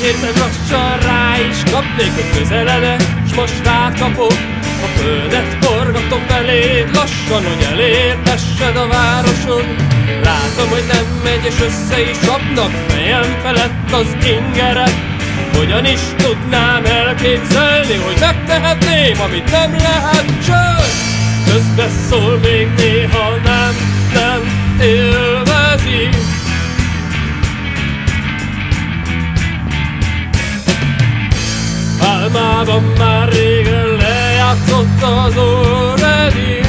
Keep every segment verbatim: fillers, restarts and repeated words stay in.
érzem, lassan rá is kapnék, hogy közeledek, s most rákapok. A földet forgatom feléd, lassan, hogy elérhessed a városod. Látom, hogy nem megy, és össze is csapnak fejem felett az ingerek. Hogyan is tudnám elképzelni, hogy megtehetném, amit nem lehet, sőt, közbe szól még néha, nem, nem élvezi. Álmában már régen lejátszott az already.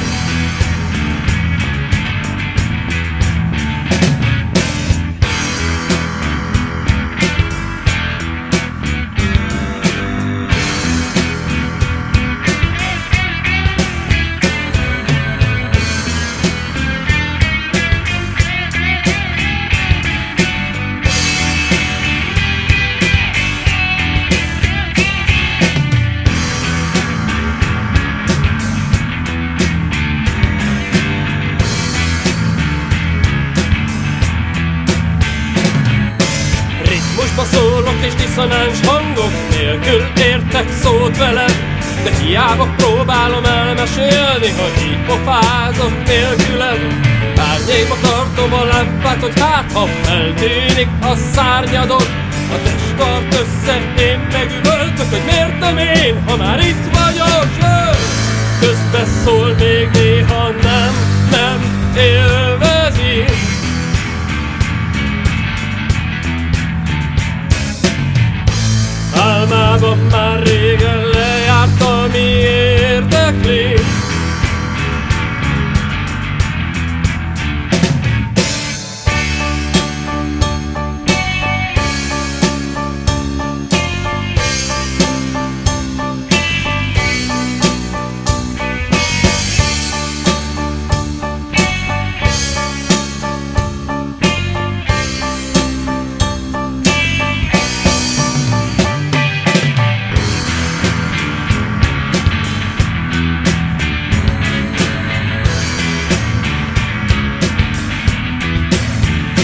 Szólok és diszonáns hangok nélkül értek szót veled, de hiába próbálom elmesélni, hogy így pofázok nélküled. Árnyékba tartom a lámpát, hogy hát ha eltűnik a szárnyadod. A test tart össze, én megüvöltök, hogy miért nem én, ha már itt vagyok. Közbe szól még néha, nem, nem élvezi. Álmában már régen lejárt, ami érdekli.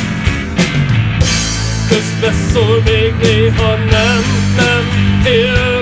Közbe szól még néha, nem, nem él.